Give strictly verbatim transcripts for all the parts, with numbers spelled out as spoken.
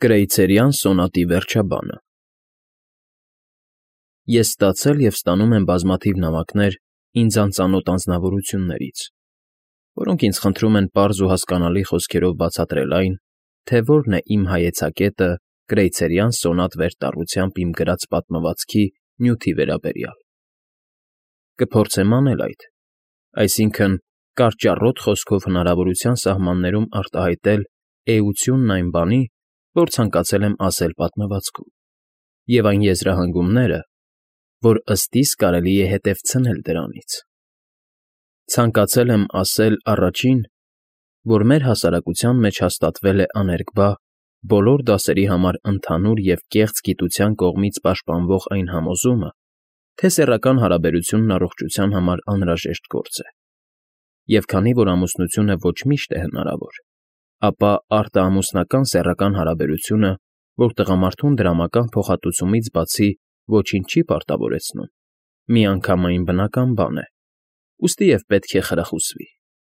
Կրեյցերյան սոնատի վերջաբանը։ Ես ստացել և ստանում եմ բազմաթիվ նամակներ ինձ անծանոթ անձնավորություններից, որոնք ինձ խնդրում են պարզ ու հասկանալի խոսքերով բացատրել այն, թե որն է իմ հայեցակետը կրեյցերյան սոնատ վերտառությամբ իմ գրած պատմվածքի նյութի վերաբերյալ։ Կփորձեմ անել այդ, այսինքն՝ կարճառոտ խոսքով հնարավորության սահմաններում արտահայտել էությունն այն բանի, որ ցանկացել եմ ասել պատմվածքում, և այն եզրահանգումները, որ ըստ իս կարելի է հետևցնել դրանից։ Ցանկացել եմ ասել, առաջին, որ մեր հասարակության մեջ հաստատվել է աներկբա, բոլոր դասերի համար ընդհանուր և կեղծ գիտության կողմից պաշտպանվող այն համոզումը, թե սեռական հարաբերությունն առողջության համար անհրաժեշտ գործ է, և քանի որ ամուսնությունը ոչ միշտ է հնարավոր, ապա արտաամուսնական սեռական հարաբերությունը, որ տղամարդուն դրամական փոխհատուցումից բացի ոչինչ չի պարտավորեցնում, միանգամայն բնական բան է, ուստի և պետք է խրախուսվի։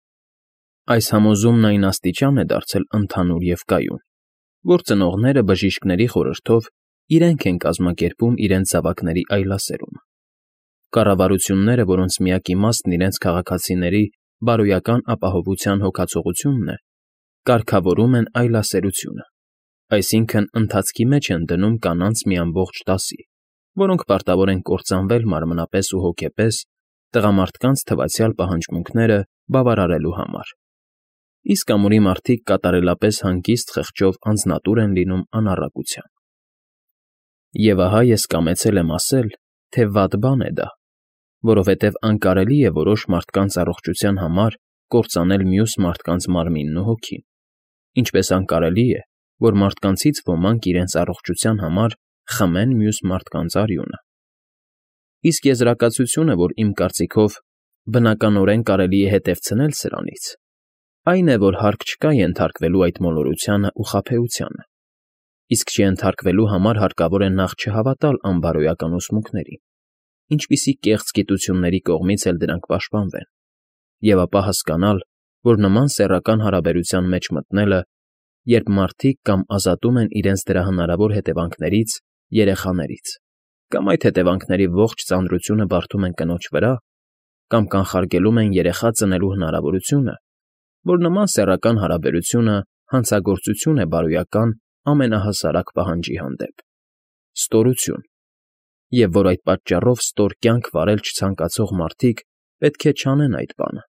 Այս համոզումն այն աստիճան է դարձել ընդհանուր և կայուն, որ ծնողները բժիշկների խորհրդով իրենք են կազմակերպում իրենց զավակների այլասերումը։ Կառավարությունները, որոնց միակ իմաստն իրենց քաղաքացիների բարոյական ապահովության հոգացողությունն է, կարգավորում են այլասերությունը, այսինքն՝ ընթացքի մեջ են դնում կանանց մի ամբողջ դասի, որոնք պարտավոր են կործանվել մարմնապես ու հոգեպես տղամարդկանց թվացյալ պահանջմունքները բավարարելու համար, իսկ ամուրի մարդիկ կատարելապես հանգիստ խղճով անձնատուր են լինում անառակության։ Եվ ահա ես կամեցել եմ ասել, թե վատ բան է դա, որովհետև անկարելի է որոշ մարդկանց առողջության համար կործանել մյուս մարդկանց մարմինն ու հոգին, ինչպես անկարելի է, որ մարդկանցից ոմանք իրենց առողջության համար խմեն մյուս մարդկանց արյունը։ Իսկ եզրակացությունը, որ իմ կարծիքով բնականորեն կարելի է հետևցնել սրանից, այն է, որ հարկ չկա ենթարկվելու այդ մոլորությանը ու խաբեությանը, իսկ չենթարկվելու համար հարկավոր է նախ չհավատալ անբարոյական ուսմունքներին, ինչպիսի կեղծ գիտությունների կողմից էլ դրանք պաշտպանվեն, և ապա հասկանալ, որ նման սեռական հարաբերության մեջ մտնելը, երբ մարդիկ կամ ազատում են իրենց դրա հնարավոր հետևանքներից երեխաներից, կամ այդ հետևանքների ողջ ծանրությունը բարդում են կնոջ վրա, կամ կանխարգելում են երեխա ծնելու հնարավորությունը, որ նման սեռական հարաբերությունը հանցագործություն է բարոյական ամենահասարակ պահանջի հանդեպ՝ ստորություն, և որ այդ պատճառով ստոր կյանք վարել չցանկացող մարդիկ պետք է չանեն այդ բանը։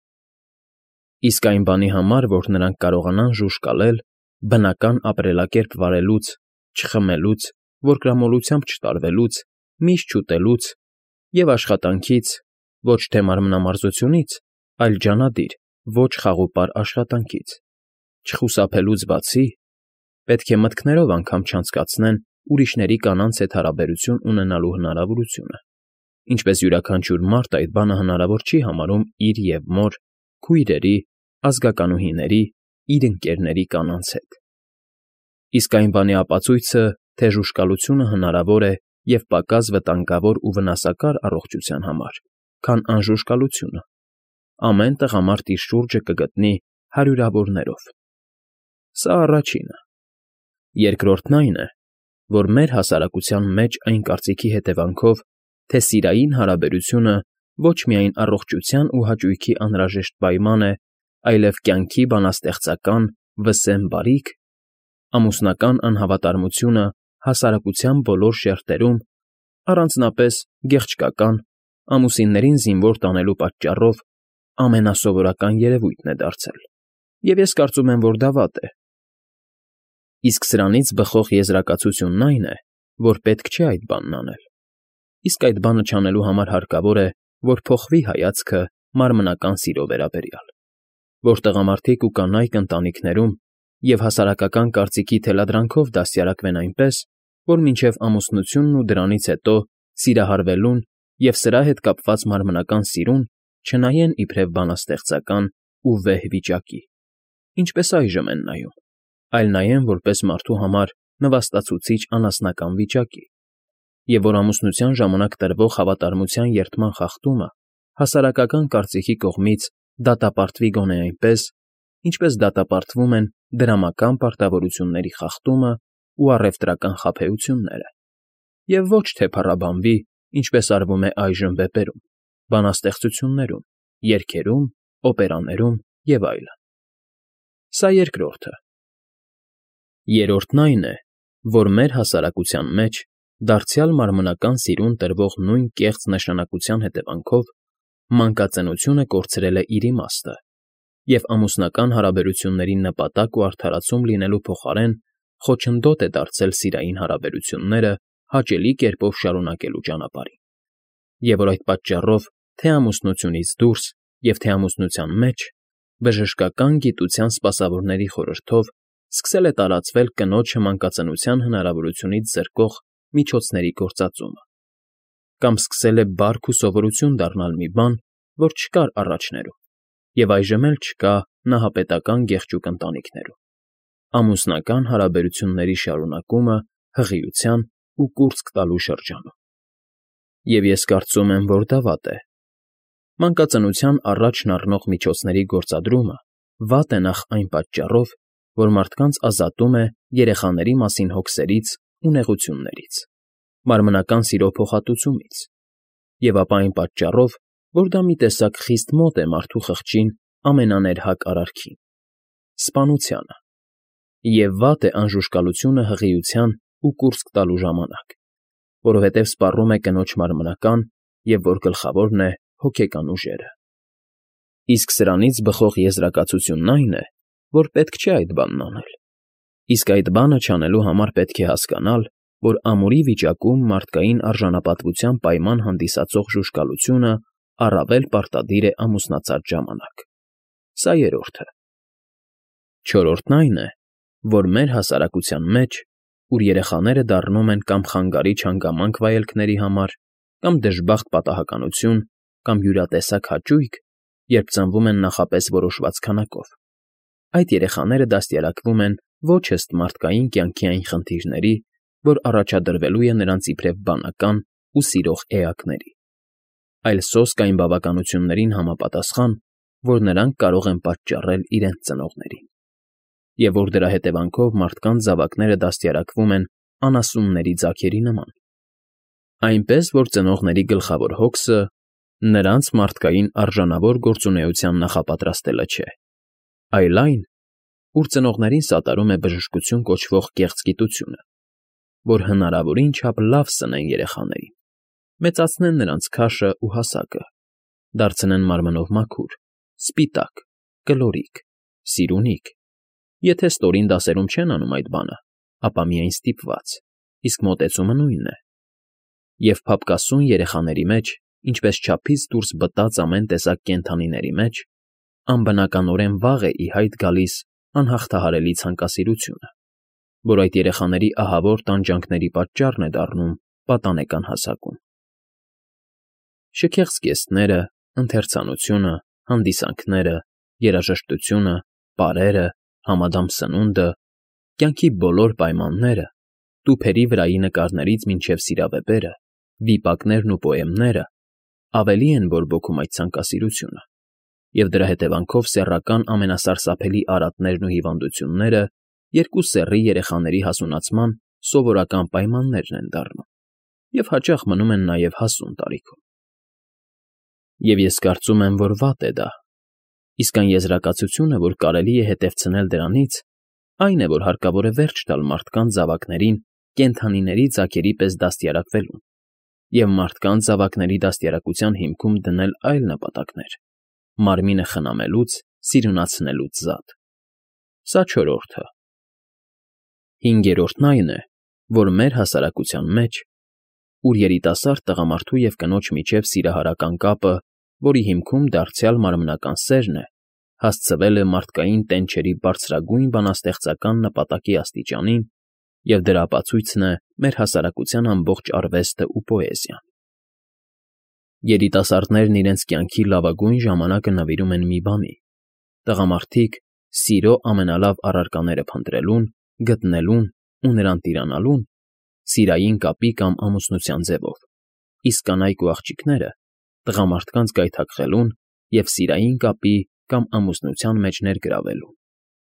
Իսկ այն բանի համար, որ նրանք կարողանան ժուժկալել, բնական ապրելակերպ վարելուց, չխմելուց, որկրամոլությամբ չտարվելուց, միշ չուտելուց և աշխատանքից, ոչ թե մարմնամարզությունից, այլ ջանադիր, ոչ խաղուպար աշխատանքից, չխուսափելուց բացի, պետք է մտքներով անգամ չանցկացնեն ուրիշների կանանց հետ հարաբերություն ունենալու հնարավորությունը, ինչպես յուրաքանչյուր մարդ այդ բանը հնարավոր չի համարում իր և մոր, քույրերի, ազգականուհիների, իր ընկերների կանանց հետ։ Իսկ այն բանի ապացույցը, թե ժուժկալությունը հնարավոր է և պակաս վտանգավոր ու վնասակար առողջության համար, քան անժուժկալությունը, ամեն տղամարդ իր շուրջը կգտնի հարյուրավորներով։ Սա առաջինը։ Երկրորդն այն է, որ մեր հասարակության մեջ այն կարծիքի հետևանքով, թե սիրային հարաբերությունը ոչ միայն առողջության ու հաճույքի անհրաժեշտ պայման է, այլև կյանքի բանաստեղծական վսեմ բարիք, ամուսնական անհավատարմությունը հասարակության բոլոր շերտերում, առանձնապես գեղչկական, ամուսիններին զինվոր տանելու պատճառով ամենասովորական երևույթն է դարձել, և ես կարծում եմ, որ դա վատ է։ Իսկ սրանից բխող եզրակացությունն այն է, որ պետք չէ այդ բանն անել, իսկ այդ բանը չանելու համար հարկավոր է, որ փոխվի հայացքը մարմնական սիրո վերաբերյալ, որ տղամարդիկ ու կանայք ընտանիքներում և հասարակական կարծիքի թելադրանքով դաստիարակվեն այնպես, որ մինչև ամուսնությունն ու դրանից հետո սիրահարվելուն և սրա հետ կապված մարմնական սիրուն չնայեն իբրև բանաստեղծական ու վեհ վիճակի, ինչպես այժմ են նայում, այլ նայեն որպես մարդու համար նվաստացուցիչ անասնական վիճակի, և որ ամուսնության ժամանակ տրվող հավատարմության երդման խախտումը հասարակական կարծիքի կողմից դատապարտվի գոնե այնպես, ինչպես դատապարտվում են դրամական պարտավորությունների խախտումը ու առևտրական խաբեությունները, և ոչ թե փառաբանվի, ինչպես արվում է այժմ վեպերում, բանաստեղծություններում, երգերում, օպերաներում և այլն։ Սա երկրորդը։ Երրորդն այն է, որ մեր հասարակության մեջ դարձյալ մարմնական սիրուն տրվող նույն կեղծ նշանակության հետևանքով մանկածենությունը կորցրել է իր իմաստը և ամուսնական հարաբերությունների նպատակ ու արդարացում լինելու փոխարեն խոչընդոտ է դարձել սիրային հարաբերությունները հաճելի կերպով շարունակելու ճանապարհին, և որ այդ պատճառով թե՛ ամուսնությունից դուրս և թե՛ ամուսնության մեջ բժշկական գիտության սպասավորների խորհրդով սկսել է տարածվել կնոջը մանկածենության հնարավորությունից զրկող միջոցների գործածումը, կամ սկսել է բարք ու սովորություն դառնալ մի բան, որ չկար առաջներում և այժմ էլ չկա նահապետական գեղջյուկ ընտանիքներում՝ ամուսնական հարաբերությունների շարունակումը հղիության ու կուրծք տալու շրջանում։ Եվ ես կարծում եմ, որ դա վատ է։ Մանկածնության առաջն առնող միջոցների գործադրումը վատ է նախ այն պատճառով, որ մարդկանց ազատում է երեխաների մասին հոգսերից ու նեղություններից, մարմնական սիրո փոխհատուցումից, և ապա այն պատճառով, որ դա մի տեսակ խիստ մոտ է մարդու խղճին ամենաներհակ արարքին՝ սպանությանը, և վատ է անժուշկալությունը հղիության ու կուրծք տալու ժամանակ, որովհետև սպառում է կնոջ մարմնական և, որ գլխավորն է, հոգեկան ուժերը։ Իսկ սրանից բխող եզրակացությունն այն է, որ պետք չէ այդ բանն անել, իսկ այդ բանը չանելու համար պետք է հասկանալ, որ ամուրի վիճակում մարդկային արժանապատվության պայման հանդիսացող ժուշկալությունը առավել պարտադիր է ամուսնացած ժամանակ։ Սա երրորդը։ Չորրորդն այն է, որ մեր հասարակության մեջ, ուր երեխաները դառնում են կամ խանգարիչ հանգամանք վայելքների համար, կամ դժբախտ պատահականություն, կամ յուրատեսակ հաճույք, երբ ծնվում են նախապես որոշված քանակով, այդ երեխաները դաստիարակվում են ոչ ըստ մարդկային կյանքի այն խնդիրների, որ առաջադրվելու է նրանց իբրև բանական ու սիրող էակների, այլ սոսկ այն բավականություններին համապատասխան, որ նրանք կարող են պատճառել իրենց ծնողներին, և որ դրա հետևանքով մարդկանց զավակները դաստիարակվում են անասունների ձագերի նման, այնպես որ ծնողների գլխավոր հոգսը նրանց մարդկային արժանավոր գործունեության նախապատրաստելը չէ, այլ այն, ուր ծնողներին սատարում է բժշկություն կոչվող կեղծ գիտությունը, որ հնարավորին չափ լավ սնեն երեխաներին, մեծացնեն նրանց քաշն ու հասակը, դարձնեն մարմնով մաքուր, սպիտակ, կլորիկ, սիրունիկ, եթե ստորին դասերում չեն անում այդ բանը, ապա միայն ստիպված, իսկ մոտեցումը նույնն է, և փափկասուն երեխաների մեջ, ինչպես չափից դուրս բտած ամեն տեսակ կենդանիների մեջ, անբնականորեն վաղ է ի հայտ գալիս անհաղթահարելի ցանկասիրությունը, որ այդ երեխաների ահավոր տանջանքների պատճառն է դառնում պատանեկան հասակում։ Շքեղ զգեստները, ընթերցանությունը, հանդիսանքները, երաժշտությունը, պարերը, համադամ սնունդը, կյանքի բոլոր պայմանները, տուփերի վրայի նկարներից մինչև սիրավեպերը, վիպակներն ու պոեմները ավելի են բորբոքում այդ ցանկասիրությունը, և դրա հետևանքով սեռական ամենասարսափելի արատներն ու հիվանդությունները երկու սեռի երեխաների հասունացման սովորական պայմաններն են դառնում և հաճախ մնում են նաև հասուն տարիքում։ Եվ ես կարծում եմ, որ վատ է դա, իսկ այն եզրակացությունը, որ կարելի է հետևցնել դրանից, այն է, որ հարկավոր է վերջ տալ մարդկանց զավակներին կենդանիների ձագերի պես դաստիարակվելուն և մարդկանց զավակների դաստիարակության հիմքում դնել այլ նպատակներ՝ մարմինը խնամելուց, սիրունացնելուց զատ։ Սա չորրորդը։ Հինգերորդն այն է, որ մեր հասարակության մեջ, ուր երիտասարդ տղամարդու և կնոջ միջև սիրահարական կապը, որի հիմքում դարձյալ մարմնական սերն է, հասցվել է մարդկային տենչերի բարձրագույն բանաստեղծական նպատակի աստիճանին, և դրա ապացույցն է մեր հասարակության ամբողջ արվեստն ու պոեզիան։ Երիտասարդներն իրենց կյանքի լավագույն ժամանակը նվիրում են մի բանի՝ տղամարդիկ սիրո ամենալավ առարկաները փնտրելուն, գտնելուն ու նրան տիրանալուն սիրային կապի կամ ամուսնության ձևով, իսկ կանայք ու աղջիկները տղամարդկանց գայթակղելուն և սիրային կապի կամ ամուսնության մեջ ներգրավելուն։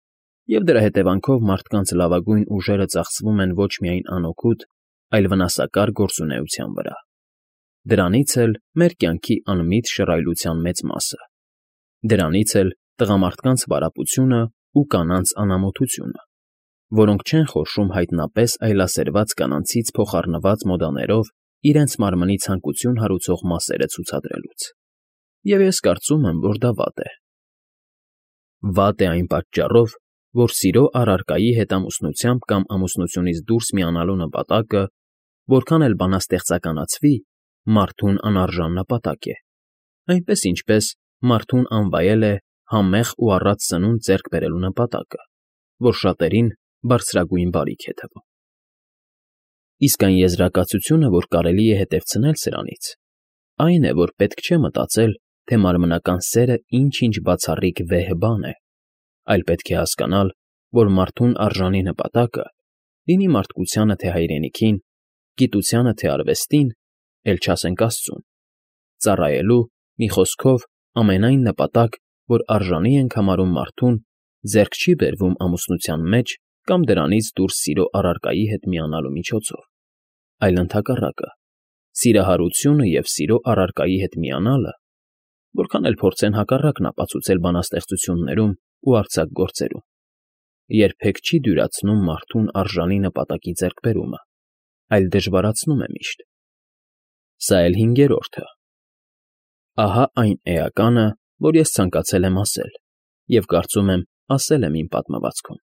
և դրա հետևանքով մարդկանց լավագույն ուժերը ծախսվում են ոչ միայն անօգուտ, այլ վնասակար գործունեության վրա։ Դրանից էլ մեր կյանքի անմիտ շռայլության մեծ մասը։ Դրանից էլ տղամարդկանց վարապությունը ու կանանց անամոթությունը, որոնք չեն խորշում հայտնապես այլասերված կանանցից փոխառնված մոդաներով իրենց մարմնի ցանկություն հարուցող մասերը ցուցադրելուց։ Եվ ես կարծում եմ, որ դա վատ է։ Վատ է այն պատճառով, որ սիրո առարկայի հետ ամուսնությամբ կամ ամուսնությունից դուրս միանալու նպատակը, որքան էլ բանաստեղծականացվի, մարդուն անարժան նպատակ է, այնպես ինչպես մարդուն անվայել է համեղ ու առատ սնունդ ձեռք բերելու նպատակը, որ շատերին բարձրագույն բարիք է թվում։ Իսկ այն եզրակացությունը, որ կարելի է հետևցնել սրանից, այն է, որ պետք չէ մտածել, թե մարմնական սերը ինչ-ինչ բացառիկ վեհ բան է, այլ պետք է հասկանալ, որ մարդուն արժանի նպատակը, լինի մարդկությանը թե հայրենիքին, գիտությանը թե արվեստին, էլ չասենք աստծուն, ծառայելու, մի խոսքով, ամենայն նպատակ, որ արժանի ենք համարում մարդուն, ձեռք չի բերվում ամուսնության մեջ կամ դրանից դուրս սիրո առարկայի հետ միանալու միջոցով, այլ ընդհակառակը, սիրահարությունը և սիրո առարկայի հետ միանալը, որքան էլ փորձեն հակառակն ապացուցել բանաստեղծություններում ու արձակ գործերում, երբեք չի դյուրացնում մարդուն արժանի նպատակի ձեռքբերումը, այլ դժվարացնում է միշտ։ Սա էլ հինգերորդը։ Ահա այն էականը, որ ես ցանկացել եմ ասել, և կարծում եմ, ասել եմ իմ պատմվածքում։